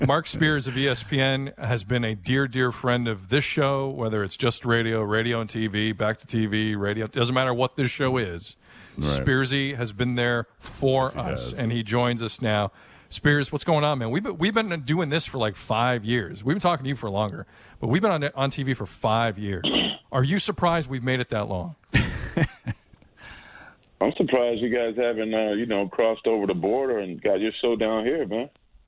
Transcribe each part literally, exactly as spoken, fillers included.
Mark Spears of E S P N has been a dear, dear friend of this show, whether it's just radio, radio and T V, back to T V, radio. It doesn't matter what this show is. Right. Spearsy has been there for yes, us, has. and he joins us now. Spears, what's going on, man? We've been, we've been doing this for like five years. We've been talking to you for longer, but we've been on on T V for five years. Are you surprised we've made it that long? I'm surprised you guys haven't, uh, you know, crossed over the border and got your show down here, man.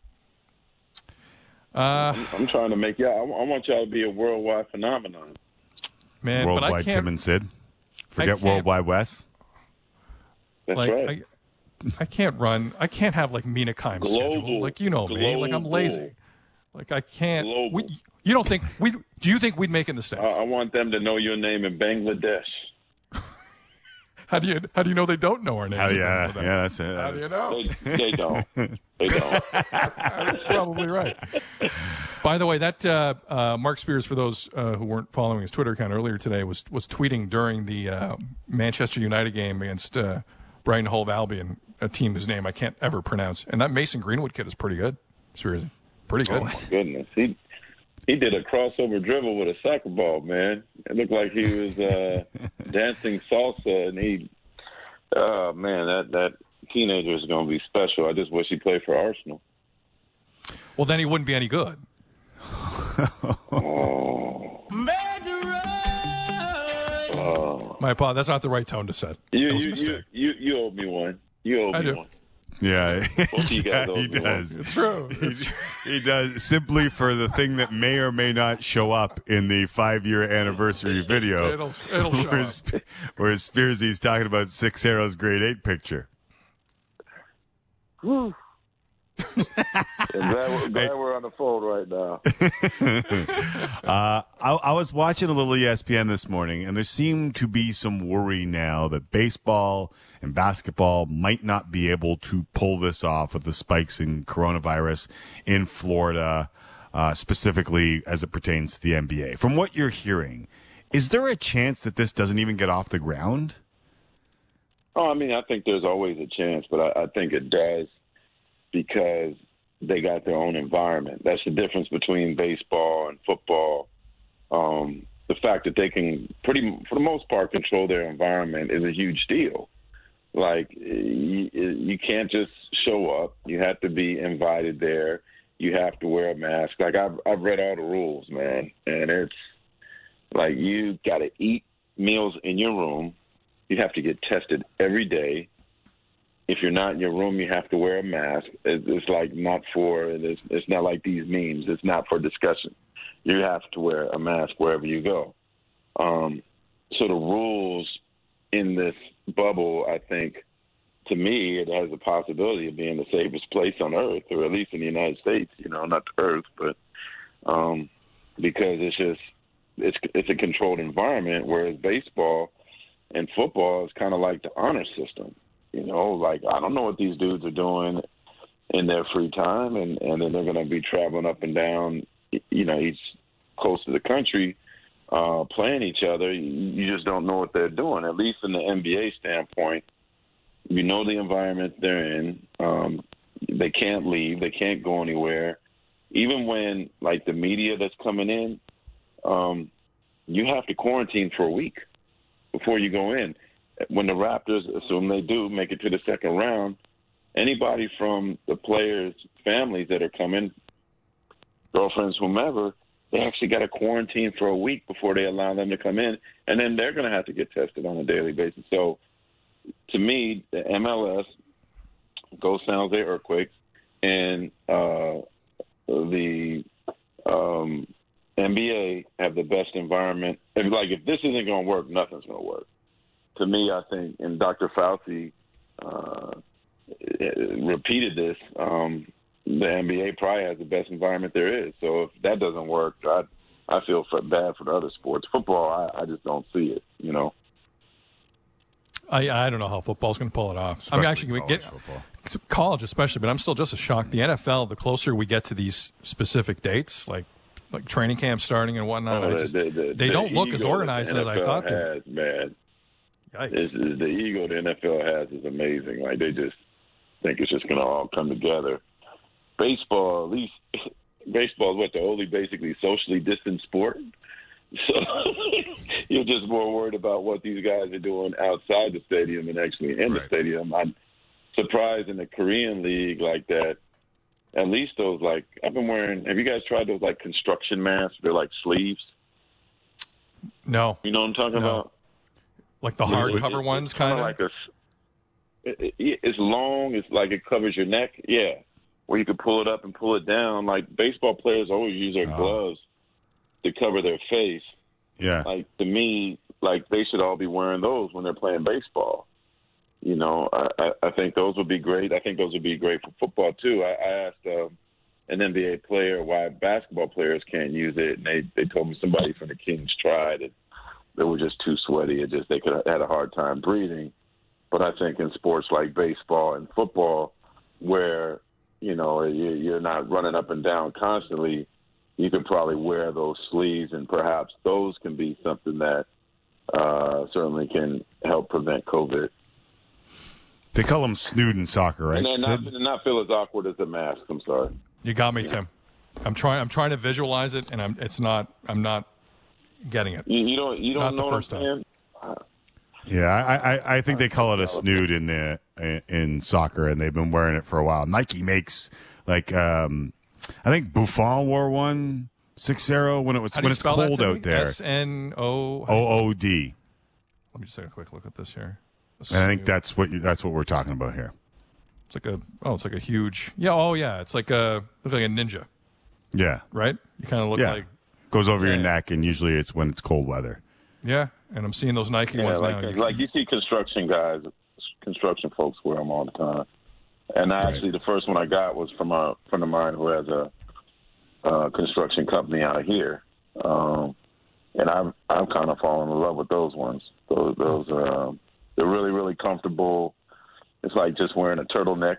Uh, I'm, I'm trying to make y'all. I, I want y'all to be a worldwide phenomenon, man. Worldwide but I can't, Tim and Sid. Forget Worldwide Wes. That's like, right. I, I can't run. I can't have like Mina Kimes schedule. Like you know me. Global. Like I'm lazy. Like I can't. Global. We, you don't think we? Do you think we'd make it in the States? I, I want them to know your name in Bangladesh. How do you how do you know they don't know our names? Oh yeah, yeah, that's it. How do you know? They, they don't. They don't. That's probably right. By the way, that uh, uh, Mark Spears, for those uh, who weren't following his Twitter account earlier today, was was tweeting during the uh, Manchester United game against uh, Brighton Hove Albion, a team whose name I can't ever pronounce. And that Mason Greenwood kid is pretty good. Spears, pretty good. Oh my goodness, he he did a crossover dribble with a soccer ball, man. It looked like he was uh, dancing salsa, and he, oh man, that that teenager is going to be special. I just wish he played for Arsenal. Well, then he wouldn't be any good. oh. oh. My apologies. That's not the right tone to set. You you, you you you owe me one. You owe I me do. one. Yeah, yeah he does. It's true. It's he, he does, simply for the thing that may or may not show up in the five-year anniversary video. It'll, it'll show where, up. Where Spearsy's talking about Six Arrows grade eight picture. Whew. glad, glad we're on the phone right now. uh, I, I was watching a little E S P N this morning, and there seemed to be some worry now that baseball and basketball might not be able to pull this off with the spikes in coronavirus in Florida, uh, specifically as it pertains to the N B A. From what you're hearing, is there a chance that this doesn't even get off the ground? Oh, I mean, I think there's always a chance, but I, I think it does because they got their own environment. That's the difference between baseball and football. Um, the fact that they can pretty, for the most part, control their environment is a huge deal. Like, you, you can't just show up. You have to be invited there. You have to wear a mask. Like, I've, I've read all the rules, man, and it's like you got to eat meals in your room. You have to get tested every day. If you're not in your room, you have to wear a mask. It's like not for, it's, it's not like these memes. It's not for discussion. You have to wear a mask wherever you go. Um, so the rules in this bubble, I think, to me, it has a possibility of being the safest place on earth, or at least in the United States, you know, not the earth, but um, because it's just, it's, it's a controlled environment, whereas baseball and football is kind of like the honor system. You know, like, I don't know what these dudes are doing in their free time, and, and then they're going to be traveling up and down, you know, each coast of the country, uh, playing each other. You just don't know what they're doing, at least in the N B A standpoint. You know the environment they're in. Um, they can't leave. They can't go anywhere. Even when, like, the media that's coming in, um, you have to quarantine for a week before you go in. When the Raptors, assume they do, make it to the second round, anybody from the players' families that are coming, girlfriends, whomever, they actually got to quarantine for a week before they allow them to come in, and then they're going to have to get tested on a daily basis. So, to me, the M L S, go San Jose Earthquakes, and uh, the um, N B A have the best environment. And like, if this isn't going to work, nothing's going to work. To me, I think, and Doctor Fauci uh, repeated this, um, the N B A probably has the best environment there is. So if that doesn't work, I I feel for, bad for the other sports. Football, I, I just don't see it, you know. I I don't know how football's going to pull it off. Especially I'm actually going to get football. college, especially, but I'm still just as shocked. The N F L, the closer we get to these specific dates, like like training camp starting and whatnot, Oh, I the- just, the- the- they the don't look ego as that the organized as I N F L thought they would. has, man. Yikes. It's, it's the ego the N F L has is amazing. Like, they just think it's just going to all come together. Baseball, at least baseball is what the only basically socially distant sport. So you're just more worried about what these guys are doing outside the stadium than actually in Right. the stadium. I'm surprised in the Korean League like that. At least those, like, I've been wearing, have you guys tried those, like, construction masks? They're like sleeves. No. You know what I'm talking No. about? Like the It- it- hardcover it's ones, kinda kind of? like a, it, it, it's long. It's like it covers your neck. Yeah. Where you can pull it up and pull it down. Like, baseball players always use their Oh. gloves to cover their face. Yeah. Like, to me, like, they should all be wearing those when they're playing baseball. You know, I, I, I think those would be great. I think those would be great for football, too. I, I asked uh, an N B A player why basketball players can't use it, and they, they told me somebody from the Kings tried it. They were just too sweaty. It just they could have had a hard time breathing. But I think in sports like baseball and football, where, you know, you- you're not running up and down constantly, you could probably wear those sleeves, and perhaps those can be something that uh, certainly can help prevent COVID. They call them snood in soccer, right? And then not, Sid? not feel as awkward as a mask. I'm sorry. You got me, Tim. I'm trying. I'm trying to visualize it, and I'm. It's not. I'm not getting it. You, you don't. You don't Not the know what first I'm time. saying? Yeah, I, I, I think they call it a snood in the in soccer, and they've been wearing it for a while. Nike makes like um, I think Buffon wore one six zero when it was How do when you it's spell that, cold Timmy? out there. S N O. O O D. Let me just take a quick look at this here. And I think that's what you, that's what we're talking about here. It's like a. Oh, it's like a huge. Yeah. Oh, yeah. It's like a. Look like a ninja, Yeah, right? You kind of look yeah. like. Goes over Yeah. your neck, and usually it's when it's cold weather. Yeah. And I'm seeing those Nike Yeah, ones like, now. like you see construction guys, construction folks wear them all the time. And actually, the first one I got was from a friend of mine who has a, a construction company out here, um, and I've I've kind of fallen in love with those ones. Those those uh, they're really really comfortable. It's like just wearing a turtleneck,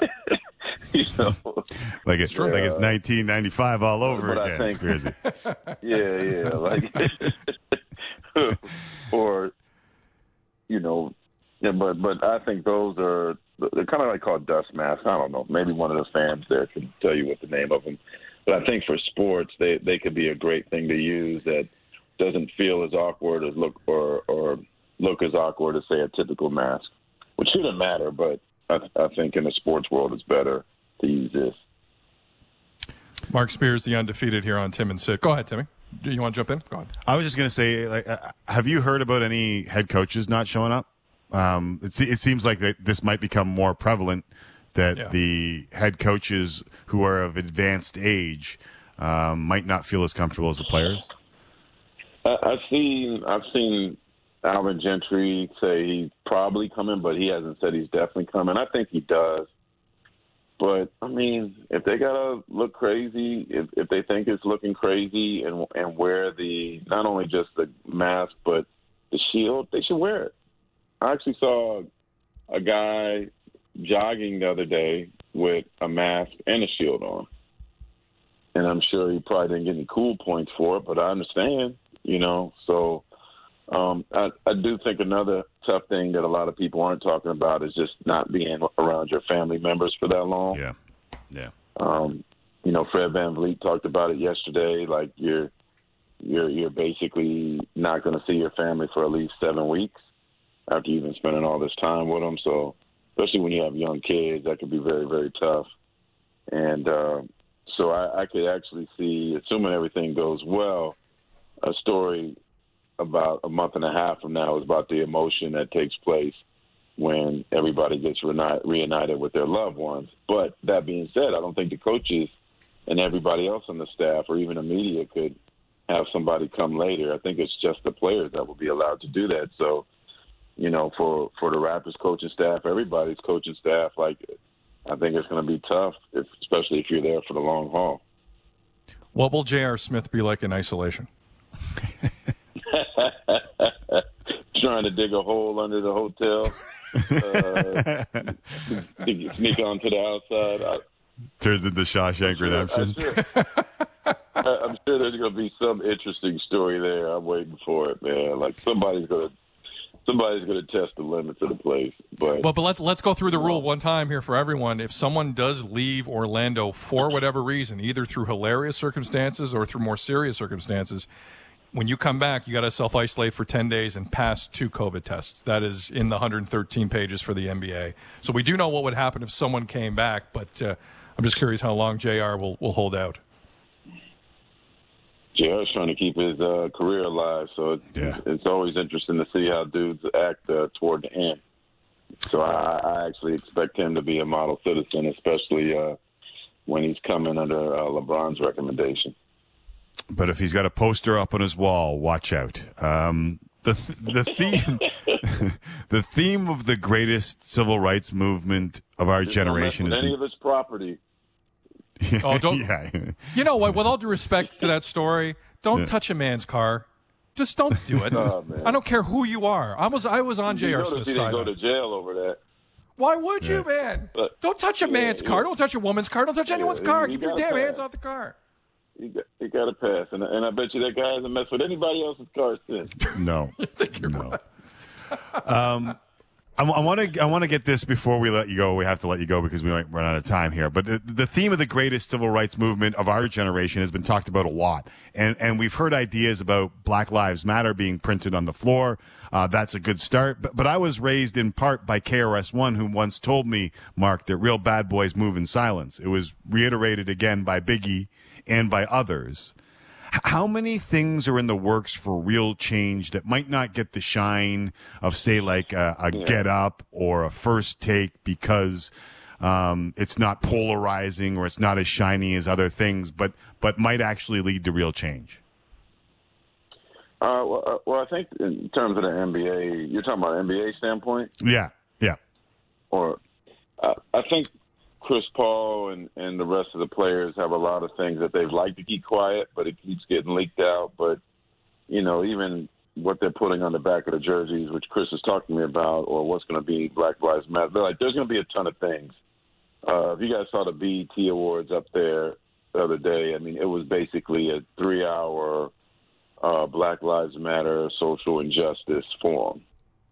you know. Like it's true. like it's nineteen ninety-five all over But I again. think- It's crazy. Yeah, yeah, like or you know, yeah, but but I think those are they're kind of like called dust masks. I don't know. Maybe one of the fans there can tell you what the name of them. But I think for sports, they they could be a great thing to use that doesn't feel as awkward as look or or look as awkward as say a typical mask, which shouldn't matter. But I, I think in the sports world, it's better to use this. Mark Spears, the undefeated here on Tim and Sid. Go ahead, Timmy. Do you want to jump in? Go ahead. I was just going to say, like, uh, have you heard about any head coaches not showing up? Um, it, se- it seems like that this might become more prevalent that Yeah. the head coaches who are of advanced age um, might not feel as comfortable as the players. I, I've seen I've seen Alvin Gentry say he's probably coming, but he hasn't said he's definitely coming. I think he does. But I mean, if they gotta look crazy, if if they think it's looking crazy, and and wear the not only just the mask but the shield, they should wear it. I actually saw a guy jogging the other day with a mask and a shield on, and I'm sure he probably didn't get any cool points for it, but I understand, you know. So um, I, I do think another tough thing that a lot of people aren't talking about is just not being around your family members for that long. Yeah, yeah. Um, you know, Fred VanVleet talked about it yesterday. Like you're you're you're basically not going to see your family for at least seven weeks after you've been spending all this time with them. So, especially when you have young kids, that could be very very tough. And uh, so I, I could actually see, assuming everything goes well, a story about a month and a half from now is about the emotion that takes place when everybody gets reuni- reunited with their loved ones. But that being said, I don't think the coaches and everybody else on the staff or even the media could have somebody come later. I think it's just the players that will be allowed to do that. So, you know, for, for the Raptors coaching staff, everybody's coaching staff, like, I think it's going to be tough, if, especially if you're there for the long haul. What will J R. Smith be like in isolation? Trying to dig a hole under the hotel, uh, sneak onto the outside. I, Turns into Shawshank Redemption. I'm sure, I'm sure there's going to be some interesting story there. I'm waiting for it, man. Like somebody's going to somebody's going to test the limits of the place. But well, but let, let's go through the rule one time here for everyone. If someone does leave Orlando for whatever reason, either through hilarious circumstances or through more serious circumstances, when you come back, you got to self-isolate for ten days and pass two COVID tests. That is in the one hundred thirteen pages for the N B A. So we do know what would happen if someone came back, but uh, I'm just curious how long J R will, will hold out. J R's trying to keep his uh, career alive, so it's, yeah. it's always interesting to see how dudes act uh, toward the end. So I, I actually expect him to be a model citizen, especially uh, when he's coming under uh, LeBron's recommendation. But if he's got a poster up on his wall, watch out. Um, the th- the theme the theme of the greatest civil rights movement of our Just generation is is any been- of his property. Oh, don't. yeah. You know what? With all due respect to that story, don't Yeah. touch a man's car. Just don't do it. Oh, man. I don't care who you are. I was I was on J You R notice Smith's he side. didn't go to jail over that. Why would you, Yeah. man? But- Don't touch a man's yeah, car. yeah. Don't touch a woman's car. Don't touch anyone's Yeah, car. you Keep your gotta damn pass. hands off the car. He got, he got a pass, and, and I bet you that guy hasn't messed with anybody else's car since. No. no. Um, I, want to I want to get this before we let you go. We have to let you go because we might run out of time here. But the, the theme of the greatest civil rights movement of our generation has been talked about a lot, and and we've heard ideas about Black Lives Matter being printed on the floor. Uh, that's a good start. But but I was raised in part by K R S One, who once told me, Mark, that real bad boys move in silence. It was reiterated again by Biggie and by others. How many things are in the works for real change that might not get the shine of, say, like a, a Yeah. Get Up or a First Take because um, it's not polarizing or it's not as shiny as other things, but but might actually lead to real change? Uh, well, uh, well, I think in terms of the N B A, you're talking about N B A standpoint, Yeah, yeah, or uh, I think Chris Paul and, and the rest of the players have a lot of things that they'd like to keep quiet, but it keeps getting leaked out. But, you know, even what they're putting on the back of the jerseys, which Chris is talking to me about, or what's going to be Black Lives Matter, they're like, there's going to be a ton of things. Uh, if you guys saw the B E T Awards up there the other day, I mean, it was basically a three-hour uh, Black Lives Matter social injustice forum.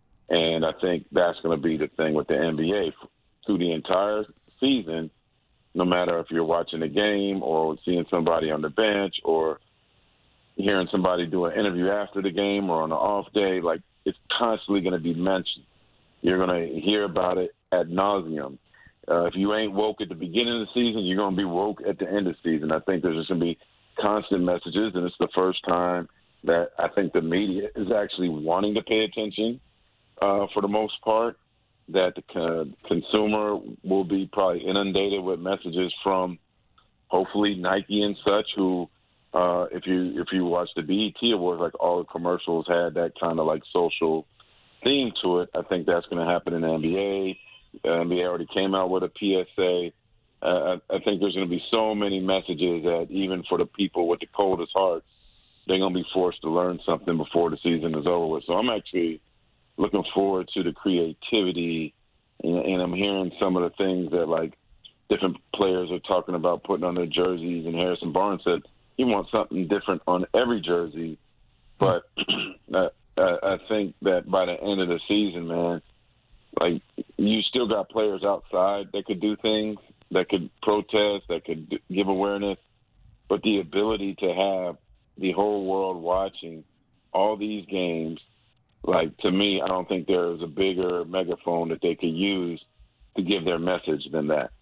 And I think that's going to be the thing with the N B A through the entire season, no matter if you're watching a game or seeing somebody on the bench or hearing somebody do an interview after the game or on an off day, like it's constantly going to be mentioned. You're going to hear about it ad nauseum. Uh, if you ain't woke at the beginning of the season, you're going to be woke at the end of the season. I think there's just going to be constant messages, and it's the first time that I think the media is actually wanting to pay attention uh, for the most part. That the con- consumer will be probably inundated with messages from hopefully Nike and such, who, uh, if you if you watch the B E T Awards, like all the commercials had that kind of like social theme to it. I think that's going to happen in the N B A. The N B A already came out with a P S A. Uh, I, I think there's going to be so many messages that even for the people with the coldest hearts, they're going to be forced to learn something before the season is over with. So I'm actually looking forward to the creativity, and, and I'm hearing some of the things that, like, different players are talking about putting on their jerseys, and Harrison Barnes said he wants something different on every jersey. But I, I think that by the end of the season, man, like, you still got players outside that could do things, that could protest, that could d- give awareness, but the ability to have the whole world watching all these games, like, to me, I don't think there is a bigger megaphone that they could use to give their message than that.